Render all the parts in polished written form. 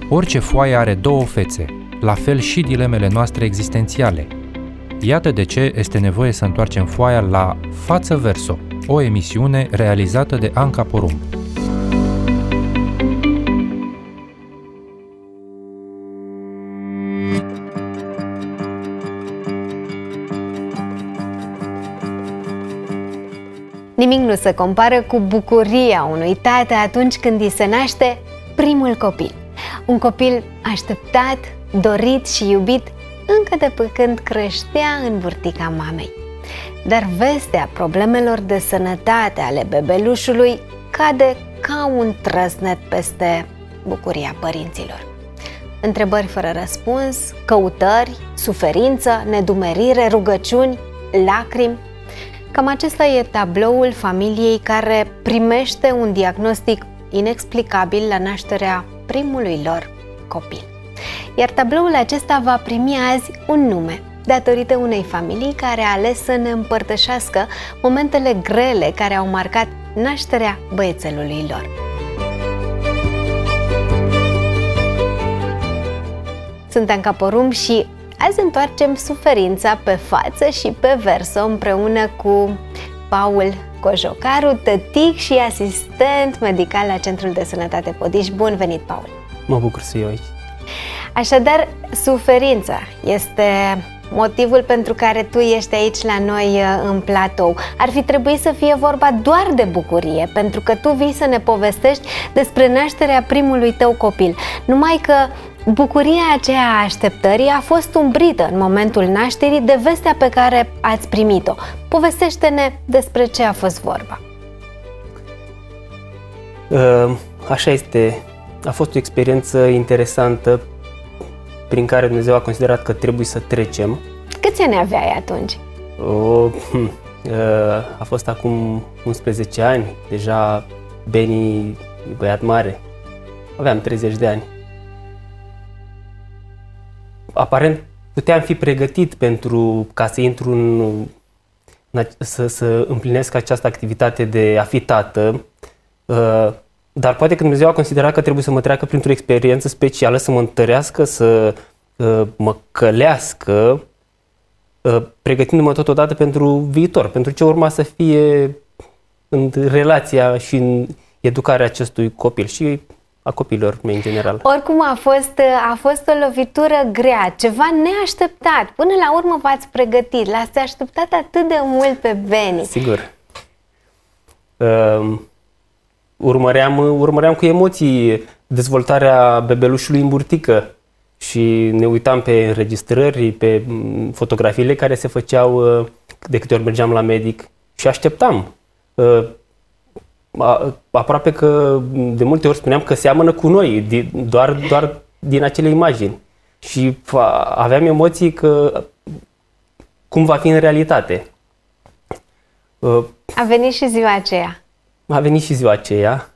Orice foaie are două fețe, la fel și dilemele noastre existențiale. Iată de ce este nevoie să întoarcem foaia la Față Verso, o emisiune realizată de Anca Porumb. Nimic nu se compară cu bucuria unui tată atunci când îi se naște primul copil. Un copil așteptat, dorit și iubit încă de pe când creștea în burtica mamei. Dar vestea problemelor de sănătate ale bebelușului cade ca un trăsnet peste bucuria părinților. Întrebări fără răspuns, căutări, suferință, nedumerire, rugăciuni, lacrimi. Cam acesta e tabloul familiei care primește un diagnostic inexplicabil la nașterea primului lor copil. Iar tabloul acesta va primi azi un nume, datorită unei familii care a ales să ne împărtășească momentele grele care au marcat nașterea băiețelului lor. Sunt Anca Porumb și azi întoarcem suferința pe față și pe verso împreună cu Paul Cojocaru, tătic și asistent medical la Centrul de Sănătate Podiș. Bun venit, Paul! Mă bucur să fiu aici. Așadar, suferința este motivul pentru care tu ești aici la noi în platou. Ar fi trebuit să fie vorba doar de bucurie, pentru că tu vii să ne povestești despre nașterea primului tău copil. Numai că bucuria aceea a așteptării a fost umbrită în momentul nașterii de vestea pe care ați primit-o. Povestește-ne despre ce a fost vorba. Așa este. A fost o experiență interesantă prin care Dumnezeu a considerat că trebuie să trecem. Câți ani aveai atunci? A fost acum 11 ani. Deja Beni e băiat mare. Aveam 30 de ani. Aparent puteam fi pregătit pentru ca să intru să împlinesc această activitate de a fi tată, dar poate că Dumnezeu a considerat că trebuie să mă treacă printr-o experiență specială, să mă întărească, să mă călească, pregătindu-mă totodată pentru viitor, pentru ce urma să fie în relația și în educarea acestui copil și a copiilor mei în general. Oricum a fost o lovitură grea, ceva neașteptat. Până la urmă v-ați pregătit, l-ați așteptat atât de mult pe Beni. Sigur. Urmăream cu emoții dezvoltarea bebelușului în burtică și ne uitam pe înregistrări, pe fotografiile care se făceau de câte ori mergeam la medic și așteptam. Aproape că de multe ori spuneam că seamănă cu noi, doar din acele imagini. Și aveam emoții că cum va fi în realitate. A venit și ziua aceea. A venit și ziua aceea.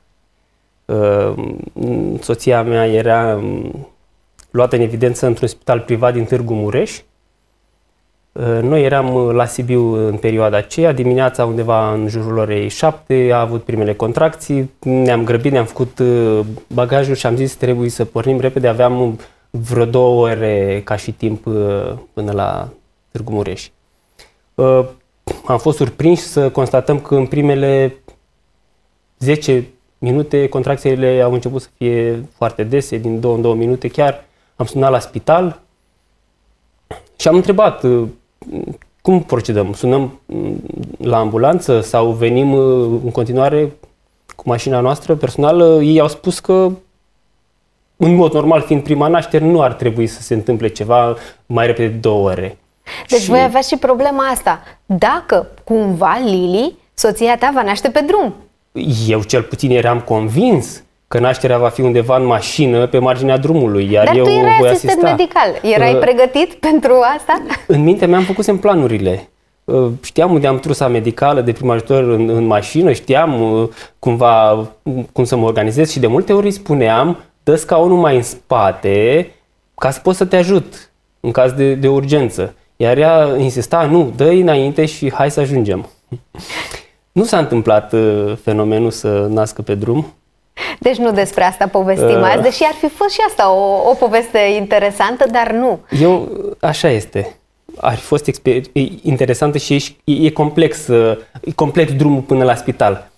Soția mea era luată în evidență într-un spital privat din Târgu Mureș. Noi eram la Sibiu în perioada aceea, dimineața undeva în jurul orei 7, a avut primele contracții, ne-am grăbit, ne-am făcut bagajul și am zis trebuie să pornim repede, aveam vreo 2 ore ca și timp până la Târgu Mureș. Am fost surprinși să constatăm că în primele 10 minute contracțiile au început să fie foarte dese, din 2 în 2 minute chiar. Am sunat la spital și am întrebat cum procedăm? Sunăm la ambulanță sau venim în continuare cu mașina noastră personală? Ei au spus că în mod normal, fiind prima naștere, nu ar trebui să se întâmple ceva mai repede de 2 ore. Deci voi aveați și problema asta. Dacă cumva Lili, soția ta, va naște pe drum. Eu cel puțin eram convins că nașterea va fi undeva în mașină, pe marginea drumului, iar Dar eu tu erai voi asistent asista. medical. Erai pregătit pentru asta? În mintea mea am făcusem planurile. Știam unde am trusa medicală de prim ajutor în mașină, știam cum să mă organizez și de multe ori îi spuneam, dă scaunul mai în spate ca să pot să te ajut în caz de urgență. Iar ea insista, nu, dă-i înainte și hai să ajungem. Nu s-a întâmplat fenomenul să nască pe drum. Deci nu despre asta povestim azi, deși ar fi fost și asta o poveste interesantă, dar nu. Așa este. Ar fi fost interesantă și e complex drumul până la spital.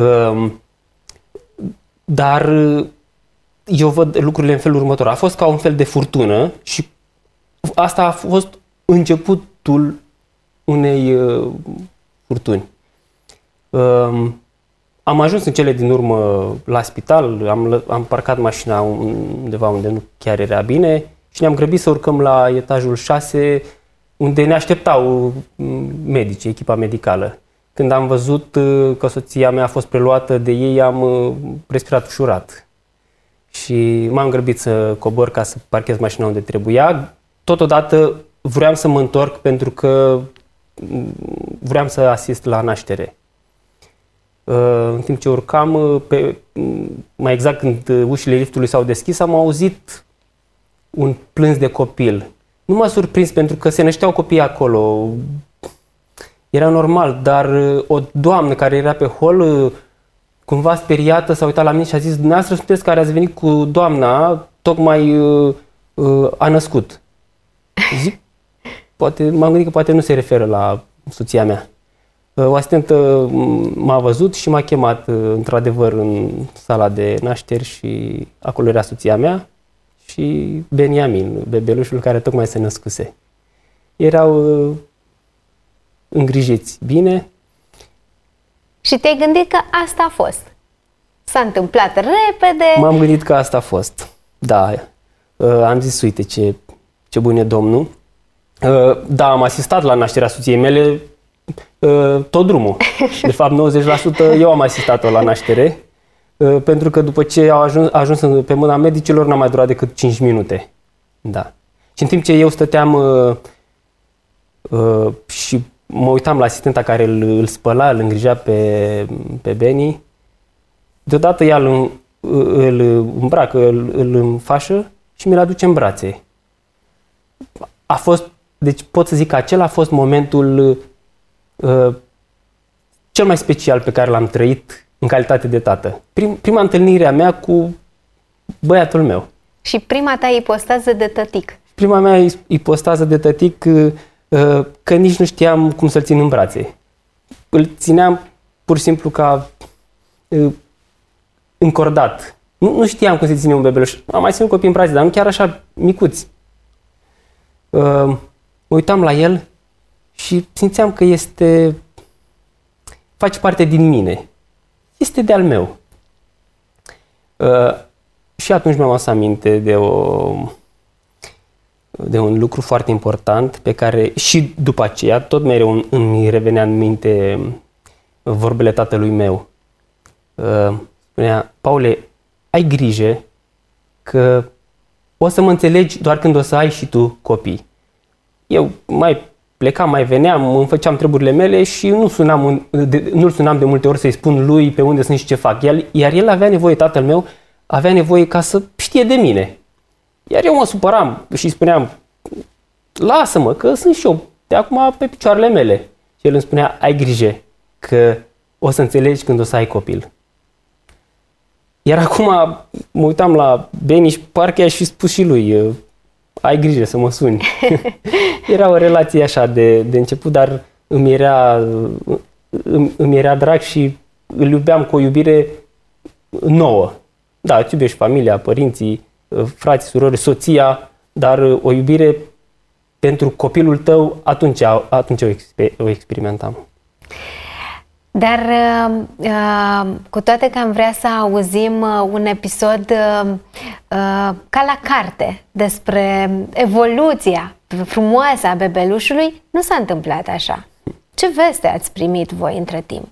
Dar eu văd lucrurile în felul următor. A fost ca un fel de furtună și asta a fost începutul unei furtuni. Am ajuns în cele din urmă la spital, am parcat mașina undeva unde nu chiar era bine și ne-am grăbit să urcăm la etajul 6, unde ne așteptau medicii, echipa medicală. Când am văzut că soția mea a fost preluată de ei, am respirat ușurat. Și m-am grăbit să cobor ca să parchez mașina unde trebuia. Totodată vreau să mă întorc pentru că vreau să asist la naștere. În timp ce urcam, mai exact când ușile liftului s-au deschis, am auzit un plâns de copil. Nu m-a surprins pentru că se nășteau copii acolo. Era normal, dar o doamnă care era pe hol, cumva speriată, s-a uitat la mine și a zis: dumneavoastră sunteți care ați venit cu doamna, tocmai a născut. Zic, m-am gândit că poate nu se referă la soția mea. O asistentă m-a văzut și m-a chemat într-adevăr în sala de nașteri și acolo era soția mea și Beniamin, bebelușul care tocmai se născuse. Erau îngrijiți bine. Și te-ai gândit că asta a fost? S-a întâmplat repede? M-am gândit că asta a fost, da. Am zis, uite ce bun e Domnul. Da, am asistat la nașterea soției mele tot drumul. De fapt, 90% eu am asistat-o la naștere, pentru că după ce a ajuns pe mâna medicilor, n-a mai durat decât 5 minute. Da. Și în timp ce eu stăteam și mă uitam la asistenta care îl spăla, îl îngrija pe Beni, deodată ea îl îmbracă, îl înfașă și mi-l aduce în brațe. A fost, deci pot să zic că acela a fost momentul cel mai special pe care l-am trăit în calitate de tată. Prima întâlnire a mea cu băiatul meu. Și prima ta ipostază de tătic. Prima mea ipostază de tătic, că nici nu știam cum să-l țin în brațe. Îl țineam pur și simplu ca încordat. Nu știam cum se ține un bebeluș. Am mai ținut copii în brațe, dar nu chiar așa micuți. Mă uitam la el și simțeam că face parte din mine. Este de-al meu. Și atunci mi-am adus aminte de un lucru foarte important pe care și după aceea tot mereu îmi revenea în minte vorbele tatălui meu. Spunea: Paule, ai grijă că o să mă înțelegi doar când o să ai și tu copii. Eu mai plecam, mai veneam, îmi făceam treburile mele și nu-l sunam de multe ori să-i spun lui pe unde sunt și ce fac. Iar el avea nevoie, tatăl meu, avea nevoie ca să știe de mine. Iar eu mă supăram și îi spuneam: lasă-mă, că sunt și eu de acum pe picioarele mele. Și el îmi spunea: ai grijă că o să înțelegi când o să ai copil. Iar acum mă uitam la Beni și parcă i-aș fi spus și lui: ai grijă să mă suni. Era o relație așa de început, dar îmi era drag și îl iubeam cu o iubire nouă. Da, îți iubești familia, părinții, frații, surori, soția, dar o iubire pentru copilul tău, atunci o experimentam. Dar cu toate că am vrea să auzim un episod ca la carte despre evoluția frumoasă a bebelușului, nu s-a întâmplat așa. Ce veste ați primit voi între timp?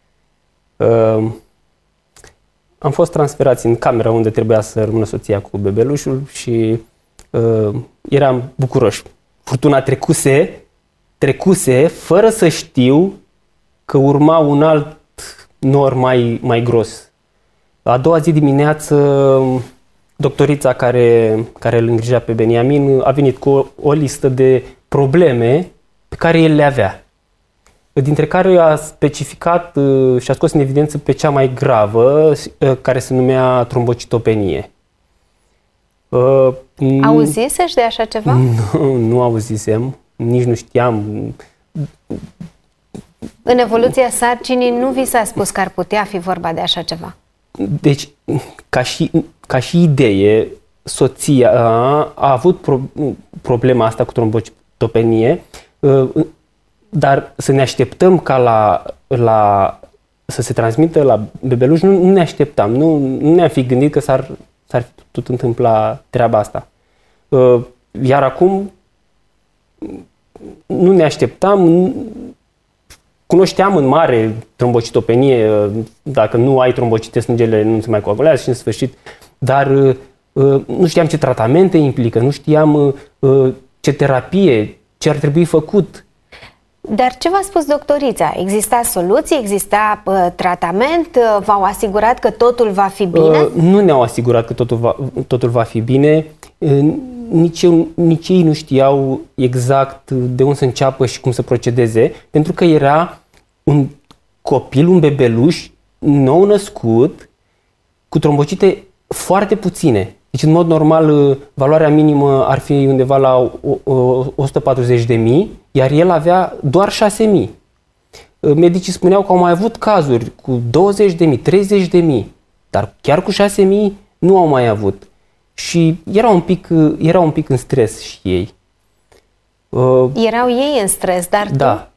Am fost transferați în camera unde trebuia să rămână soția cu bebelușul și eram bucuroși. Furtuna trecuse fără să știu că urma un alt nor mai gros. A doua zi dimineață, doctorița care îl îngrija pe Beniamin a venit cu o listă de probleme pe care el le avea. dintre care a specificat și a scos în evidență pe cea mai gravă, care se numea trombocitopenie. Auzisești de așa ceva? Nu auzisem, nici nu știam. În evoluția sarcinii nu vi s-a spus că ar putea fi vorba de așa ceva? Deci, ca și idee, soția a avut problema asta cu trombocitopenie, dar să ne așteptăm ca să se transmită la bebeluș, nu ne așteptam, nu ne-am fi gândit că s-ar fi putut întâmpla treaba asta. Iar acum nu ne așteptam, cunoșteam în mare trombocitopenie, dacă nu ai trombocite, sângele nu se mai coagulează și în sfârșit, dar nu știam ce tratamente implică, nu știam ce terapie, ce ar trebui făcut. Dar ce v-a spus doctorița? Exista soluții? Exista tratament? V-au asigurat că totul va fi bine? Nu ne-au asigurat că totul va fi bine. Nici ei nu știau exact de unde să înceapă și cum să procedeze, pentru că era un copil, un bebeluș nou născut, cu trombocite foarte puține. Deci, în mod normal, valoarea minimă ar fi undeva la 140.000, iar el avea doar 6.000. Medicii spuneau că au mai avut cazuri cu 20.000, 30.000, dar chiar cu 6.000 nu au mai avut. Și erau un pic în stres și ei. Erau ei în stres, dar da.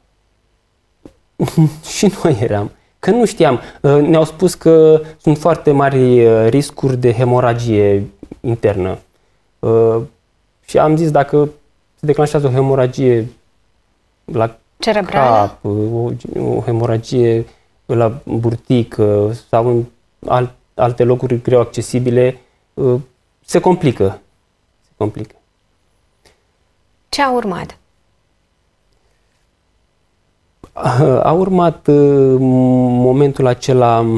Și noi eram. Că nu știam. Ne-au spus că sunt foarte mari riscuri de hemoragie internă. Și am zis, dacă se declanșează o hemoragie la cerebrală, cap, o hemoragie la burtică sau în alte locuri greu accesibile, se complică. Ce a urmat? A urmat momentul acela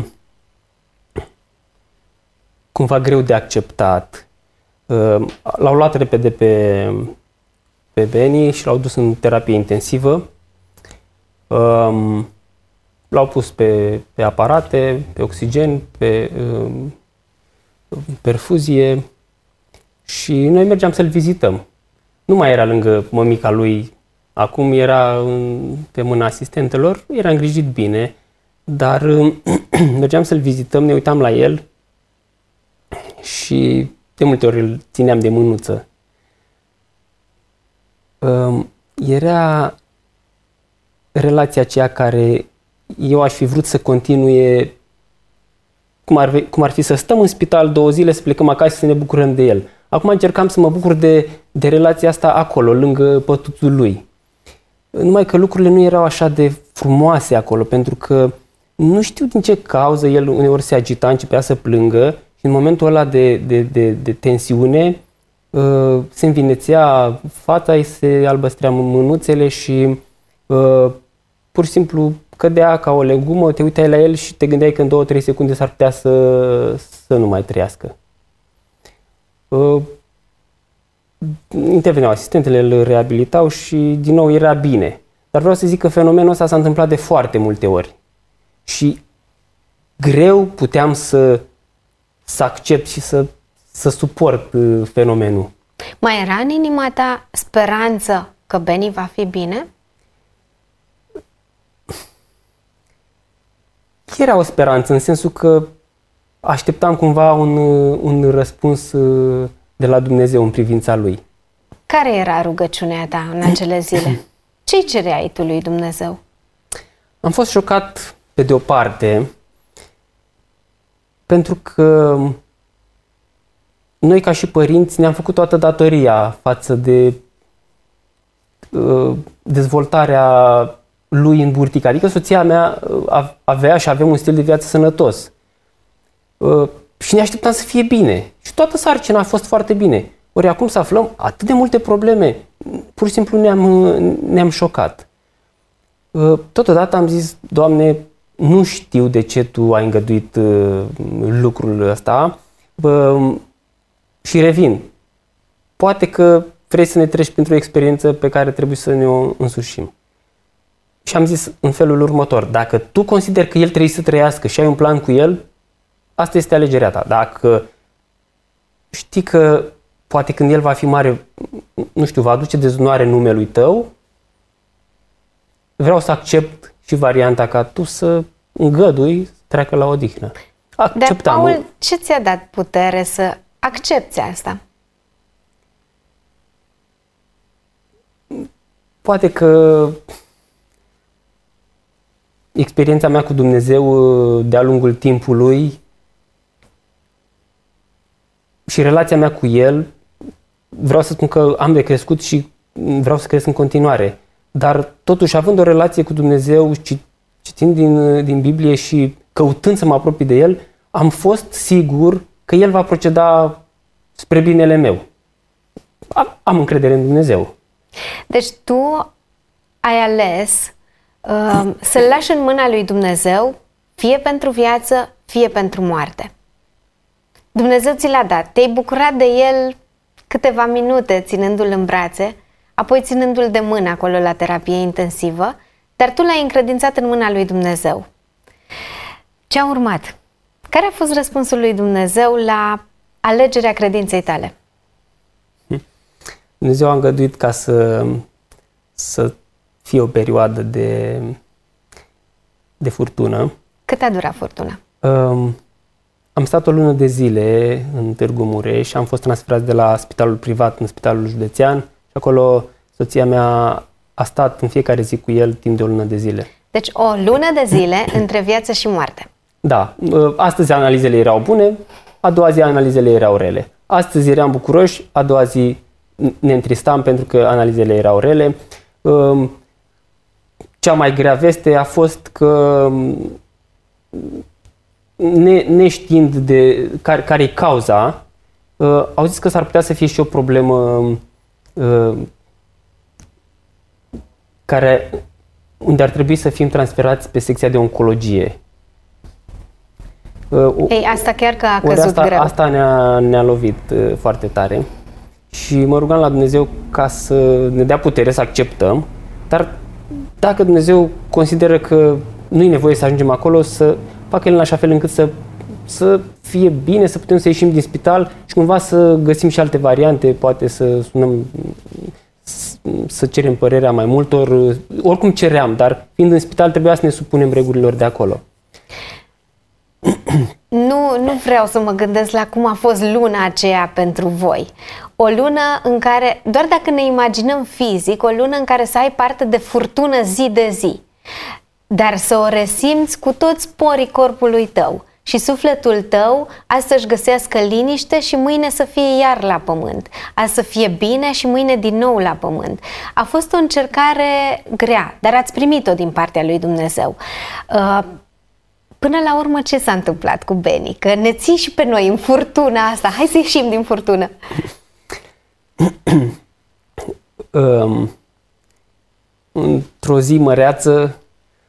cumva greu de acceptat. L-au luat repede pe Beni și l-au dus în terapie intensivă. L-au pus pe aparate, pe oxigen, pe perfuzie și noi mergeam să-l vizităm. Nu mai era lângă mămica lui, acum era pe mâna asistentelor, era îngrijit bine, dar mergeam să-l vizităm, ne uitam la el și de multe ori îl țineam de mânuță. Era relația aceea care eu aș fi vrut să continue, cum ar fi să stăm în spital 2 zile, să plecăm acasă să ne bucurăm de el. Acum încercam să mă bucur de relația asta acolo, lângă pătuțul lui. Numai că lucrurile nu erau așa de frumoase acolo, pentru că nu știu din ce cauză el uneori se agita, începea să plângă și în momentul ăla de tensiune se învinețea fața, îi se albăstrea mânuțele și pur și simplu cădea ca o legumă, te uitai la el și te gândeai că în 2-3 secunde s-ar putea să nu mai trăiască. Interveneau asistentele, îl reabilitau și din nou era bine. Dar vreau să zic că fenomenul ăsta s-a întâmplat de foarte multe ori. Și greu puteam să accept și să suport fenomenul. Mai era în inima ta speranță că Beni va fi bine? Era o speranță, în sensul că așteptam cumva un răspuns de la Dumnezeu în privința lui. Care era rugăciunea ta în acele zile? Ce-i cereai tu lui Dumnezeu? Am fost șocat pe de o parte, pentru că noi ca și părinți ne-am făcut toată datoria față de dezvoltarea lui în burtică. Adică soția mea avea și avea un stil de viață sănătos. Și ne așteptam să fie bine. Și toată sarcina a fost foarte bine. Ori acum să aflăm atât de multe probleme, pur și simplu ne-am șocat. Totodată am zis, Doamne, nu știu de ce Tu ai îngăduit lucrul ăsta și revin. Poate că vrei să ne treci printr-o experiență pe care trebuie să ne o însușim. Și am zis în felul următor, dacă tu consideri că el trebuie să trăiască și ai un plan cu el, asta este alegerea ta. Dacă știi că poate când el va fi mare, nu știu, va aduce dezonoare numelui tău, vreau să accept și varianta ca tu să îngădui să treacă la odihnă. Acceptam. Dar, Paul, ce ți-a dat putere să accepți asta? Poate că experiența mea cu Dumnezeu de-a lungul timpului și relația mea cu El, vreau să spun că am de crescut și vreau să cresc în continuare. Dar totuși, având o relație cu Dumnezeu, citind din Biblie și căutând să mă apropii de El, am fost sigur că El va proceda spre binele meu. Am încredere în Dumnezeu. Deci tu ai ales să-L lași în mâna lui Dumnezeu, fie pentru viață, fie pentru moarte. Dumnezeu ți l-a dat, te-ai bucurat de El câteva minute ținându-L în brațe, apoi ținându-L de mână acolo la terapie intensivă, dar tu l-ai încredințat în mâna lui Dumnezeu. Ce a urmat? Care a fost răspunsul lui Dumnezeu la alegerea credinței tale? Dumnezeu a îngăduit ca să fie o perioadă de furtună. Cât a durat furtuna? Am stat o lună de zile în Târgu Mureș și am fost transferat de la spitalul privat în spitalul județean și acolo soția mea a stat în fiecare zi cu el timp de o lună de zile. Deci o lună de zile între viață și moarte. Da. Astăzi analizele erau bune, a doua zi analizele erau rele. Astăzi eram bucuroși, a doua zi ne întristam pentru că analizele erau rele. Cea mai grea veste a fost că neștiind de care e cauza, au zis că s-ar putea să fie și o problemă unde ar trebui să fim transferați pe secția de oncologie. Ei, asta chiar că a căzut greu. Asta ne-a lovit foarte tare și mă rugam la Dumnezeu ca să ne dea putere să acceptăm, dar dacă Dumnezeu consideră că nu e nevoie să ajungem acolo, să facă El în așa fel încât să fie bine, să putem să ieșim din spital și cumva să găsim și alte variante, poate să sunăm, să cerem părerea mai multor. Oricum ceream, dar fiind în spital trebuia să ne supunem regulilor de acolo. Nu vreau să mă gândesc la cum a fost luna aceea pentru voi. O lună în care, doar dacă ne imaginăm fizic, o lună în care să ai parte de furtună zi de zi, dar să o resimți cu toți porii corpului tău și sufletul tău azi să-și găsească liniște și mâine să fie iar la pământ, azi să fie bine și mâine din nou la pământ. A fost o încercare grea, dar ați primit-o din partea lui Dumnezeu. Până la urmă, ce s-a întâmplat cu Beni? Că ne ții și pe noi în furtuna asta. Hai să ieșim din furtună. Într-o zi măreață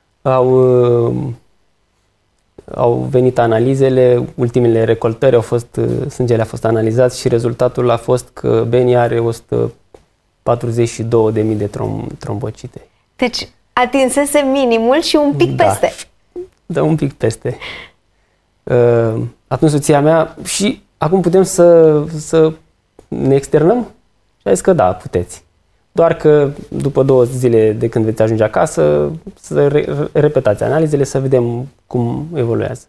au venit analizele, ultimele recoltări sângele a fost analizat și rezultatul a fost că Beni are 142.000 de trombocite. Deci atinsese minimul și un pic peste. Da, un pic peste. Atunci soția mea, și acum putem să ne externăm? Și a zis că da, puteți. Doar că după 2 zile de când veți ajunge acasă, să repetați analizele, să vedem cum evoluează.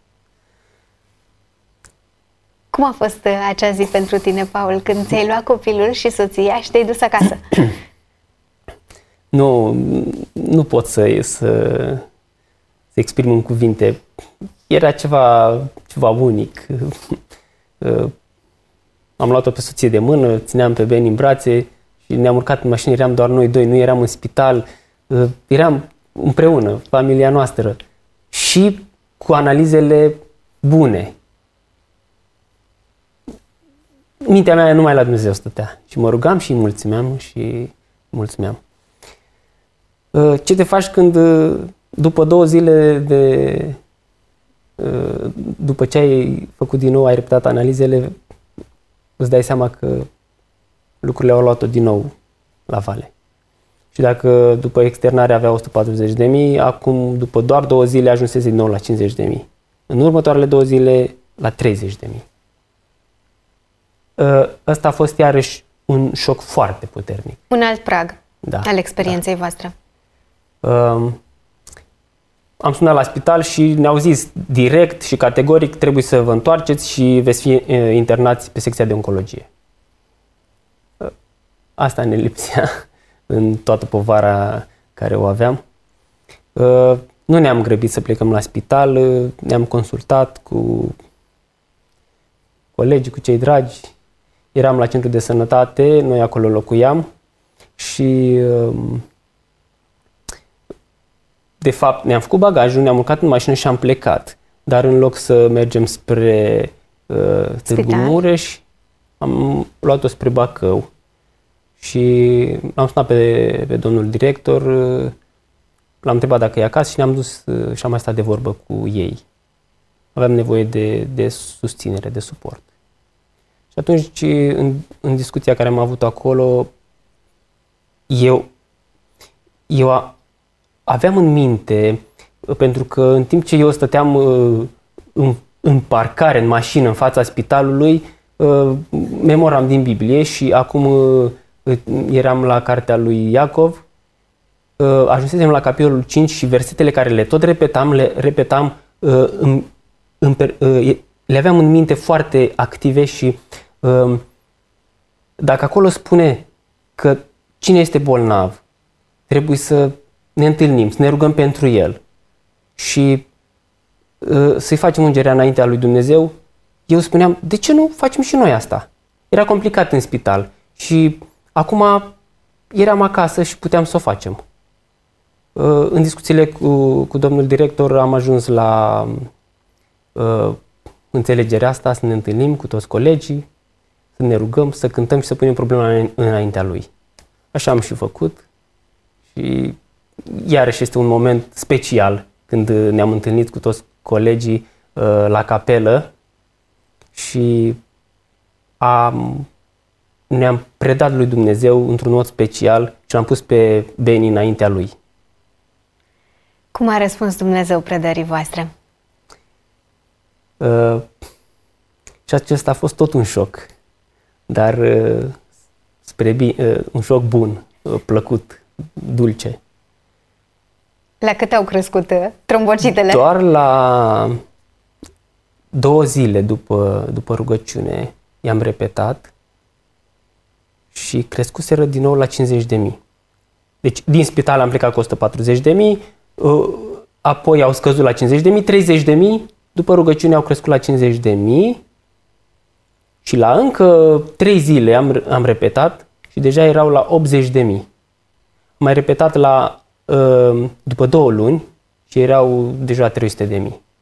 Cum a fost acea zi pentru tine, Paul, când ți-ai luat copilul și soția și te-ai dus acasă? Nu pot să exprim în cuvinte. Era ceva unic. Am luat-o pe soție de mână, țineam pe Beni în brațe și ne-am urcat în mașină, eram doar noi doi, nu eram în spital, eram împreună, familia noastră și cu analizele bune. Mintea mea numai la Dumnezeu stătea și mă rugam și îi mulțumeam. Ce te faci când după 2 zile după ce ai făcut din nou, ai repetat analizele, îți dai seama că lucrurile au luat-o din nou la vale. Și dacă după externare avea 140.000, acum după doar 2 zile ajunsese din nou la 50.000. În următoarele 2 zile la 30.000. Ăsta a fost iarăși un șoc foarte puternic. Un alt prag al experienței voastre. Am sunat la spital și ne-au zis direct și categoric: trebuie să vă întoarceți și veți fi internați pe secția de oncologie. Asta ne lipsea în toată povara care o aveam. Nu ne-am grăbit să plecăm la spital, ne-am consultat cu colegii, cu cei dragi. Eram la centru de sănătate, noi acolo locuiam și de fapt ne-am făcut bagajul, ne-am urcat în mașină și am plecat. Dar în loc să mergem spre Târgu Mureș, am luat-o spre Bacău și l-am sunat pe domnul director, l-am întrebat dacă e acasă și ne-am dus și am mai stat de vorbă cu ei. Aveam nevoie de susținere, de suport. Și atunci, în discuția care am avut acolo, eu aveam în minte, pentru că în timp ce eu stăteam în parcare, în mașină, în fața spitalului, memoram din Biblie și acum eram la cartea lui Iacov, ajunsesem la capitolul 5 și versetele care le tot repetam, le aveam în minte foarte active și dacă acolo spune că cine este bolnav, trebuie să ne întâlnim, să ne rugăm pentru el și să-i facem ungerea înaintea lui Dumnezeu, eu spuneam, de ce nu facem și noi asta? Era complicat în spital și acum eram acasă și puteam să o facem. În discuțiile cu domnul director am ajuns la înțelegerea asta, să ne întâlnim cu toți colegii, să ne rugăm, să cântăm și să punem problema înaintea lui. Așa am și făcut și iarăși este un moment special când ne-am întâlnit cu toți colegii la capelă și ne-am predat lui Dumnezeu într-un mod special și l-am pus pe Beni înaintea lui. Cum a răspuns Dumnezeu predării voastre? Și acesta a fost tot un șoc, dar un șoc bun, plăcut, dulce. La cât au crescut trombocitele? Doar la 2 zile după rugăciune i-am repetat și crescuseră din nou la 50.000. Deci din spital am plecat cu 140.000, apoi au scăzut la 50.000, 30.000, după rugăciune au crescut la 50.000 și la încă 3 zile am repetat și deja erau la 80.000. Am mai repetat după 2 luni și erau deja 300.000.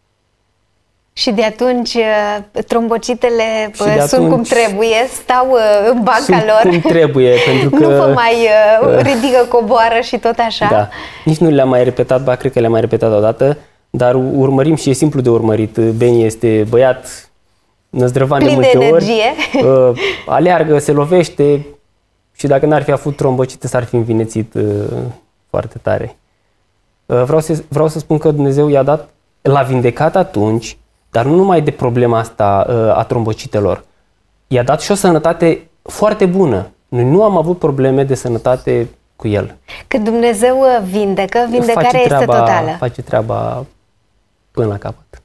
Și de atunci trombocitele sunt cum trebuie, stau în banca lor. Cum trebuie, pentru că... Nu vă mai ridică, coboară și tot așa. Da. Nici nu le-am mai repetat, cred că le-am mai repetat odată, dar urmărim și e simplu de urmărit. Beni este băiat năzdrăvan de multe ori. Aleargă, se lovește și dacă n-ar fi avut trombocite, s-ar fi învinețit foarte tare. Vreau să spun că Dumnezeu l-a vindecat atunci, dar nu numai de problema asta a trombocitelor. I-a dat și o sănătate foarte bună. Noi nu am avut probleme de sănătate cu el. Când Dumnezeu vindecă, vindecarea este totală. Face treaba până la capăt.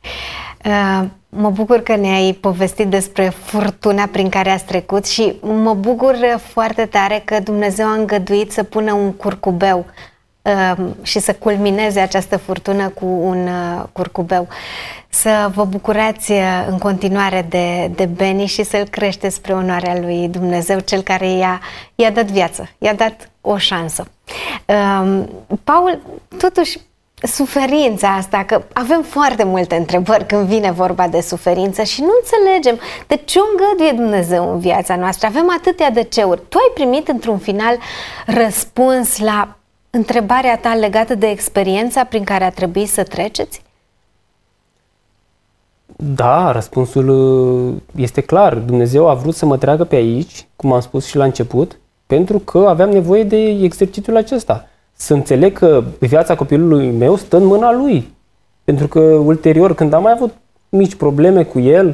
Mă bucur că ne-ai povestit despre furtuna prin care ați trecut și mă bucur foarte tare că Dumnezeu a îngăduit să pună un curcubeu și să culmineze această furtună cu un curcubeu. Să vă bucurați în continuare de Beni și să-l creșteți spre onoarea lui Dumnezeu, cel care i-a dat viață, i-a dat o șansă. Paul, totuși, suferința asta, că avem foarte multe întrebări când vine vorba de suferință și nu înțelegem de ce o îngăduie Dumnezeu în viața noastră. Avem atâtea de ceuri. Tu ai primit într-un final răspuns la întrebarea ta legată de experiența prin care a trebuit să treceți? Da, răspunsul este clar. Dumnezeu a vrut să mă treacă pe aici, cum am spus și la început, pentru că aveam nevoie de exercițiul acesta. Să înțeleg că viața copilului meu stă în mâna lui. Pentru că ulterior, când am mai avut mici probleme cu el,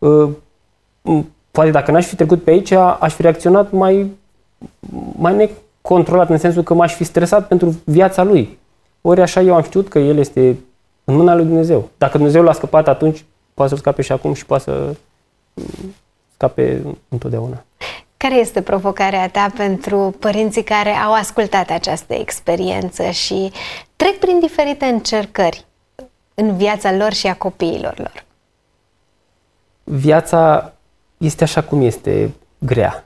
poate dacă n-aș fi trecut pe aici, aș fi reacționat mai necontrolat, în sensul că m-aș fi stresat pentru viața lui. Ori așa eu am știut că el este în mâna lui Dumnezeu. Dacă Dumnezeu l-a scăpat atunci, poate să-l scape și acum și poate să scape întotdeauna. Care este provocarea ta pentru părinții care au ascultat această experiență și trec prin diferite încercări în viața lor și a copiilor lor? Viața este așa cum este, grea.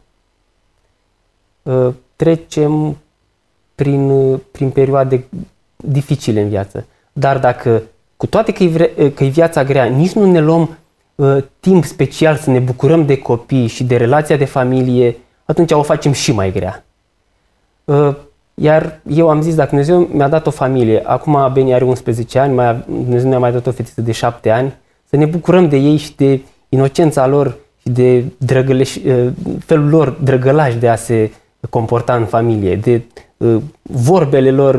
Trecem prin perioade dificile în viață. Dar dacă, cu toate că e viața grea, nici nu ne luăm timp special să ne bucurăm de copii și de relația de familie, atunci o facem și mai grea. Iar eu am zis, dacă Dumnezeu mi-a dat o familie, acum Beni are 11 ani, Dumnezeu ne-a mai dat o fetiță de 7 ani, să ne bucurăm de ei și de inocența lor și de felul lor drăgălaș de a se comporta în familie, de vorbele lor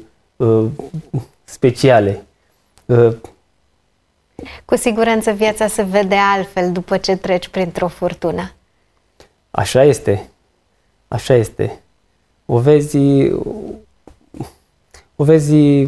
speciale. Cu siguranță viața se vede altfel după ce treci printr-o furtună. Așa este. Așa este. O vezi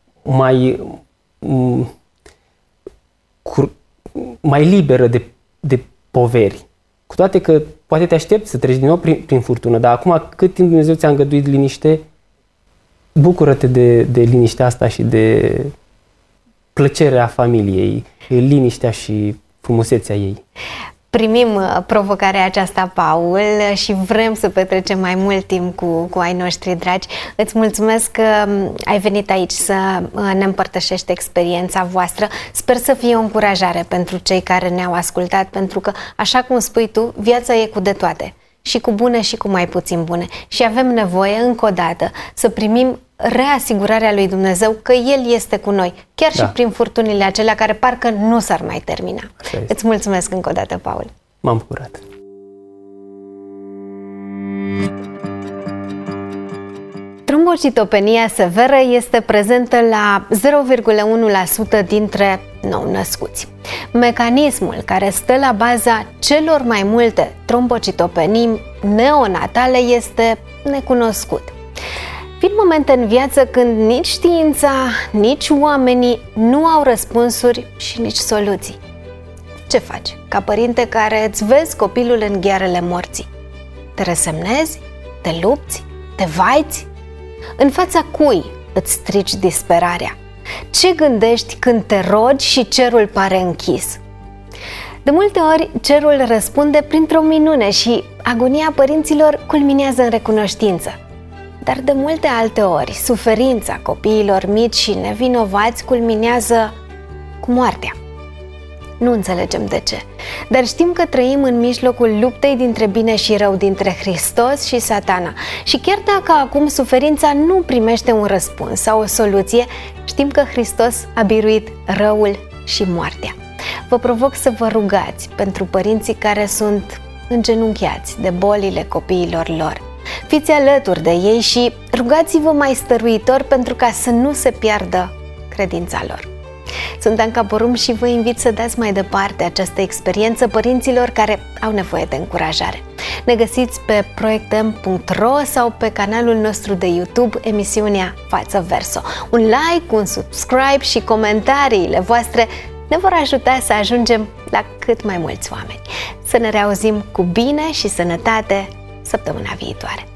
mai liberă de poveri. Cu toate că poate te aștepți să treci din nou prin furtună, dar acum cât timp Dumnezeu ți-a îngăduit liniște, bucură-te de liniștea asta și de plăcerea familiei, liniștea și frumusețea ei. Primim provocarea aceasta, Paul, și vrem să petrecem mai mult timp cu ai noștri dragi. Îți mulțumesc că ai venit aici să ne împărtășești experiența voastră. Sper să fie o încurajare pentru cei care ne-au ascultat, pentru că, așa cum spui tu, viața e cu de toate. Și cu bune și cu mai puțin bune. Și avem nevoie, încă o dată, să primim reasigurarea lui Dumnezeu că El este cu noi, chiar și prin furtunile acelea care parcă nu s-ar mai termina. Îți mulțumesc încă o dată, Paul. M-am bucurat. Trombocitopenia severă este prezentă la 0,1% dintre nou-născuți. Mecanismul care stă la baza celor mai multe trombocitopenii neonatale este necunoscut. Vin momente în viață când nici știința, nici oamenii nu au răspunsuri și nici soluții. Ce faci ca părinte care îți vezi copilul în ghearele morții? Te resemnezi? Te lupți? Te vaiți? În fața cui îți strici disperarea? Ce gândești când te rogi și cerul pare închis? De multe ori, cerul răspunde printr-o minune și agonia părinților culminează în recunoștință. Dar de multe alte ori, suferința copiilor mici și nevinovați culminează cu moartea. Nu înțelegem de ce, dar știm că trăim în mijlocul luptei dintre bine și rău, dintre Hristos și Satana. Și chiar dacă acum suferința nu primește un răspuns sau o soluție, știm că Hristos a biruit răul și moartea. Vă provoc să vă rugați pentru părinții care sunt îngenunchiați de bolile copiilor lor. Fiți alături de ei și rugați-vă mai stăruitor pentru ca să nu se piardă credința lor. Sunt Anca Porum și vă invit să dați mai departe această experiență părinților care au nevoie de încurajare. Ne găsiți pe proiectm.ro sau pe canalul nostru de YouTube, emisiunea Față Verso. Un like, un subscribe și comentariile voastre ne vor ajuta să ajungem la cât mai mulți oameni. Să ne reauzim cu bine și sănătate săptămâna viitoare.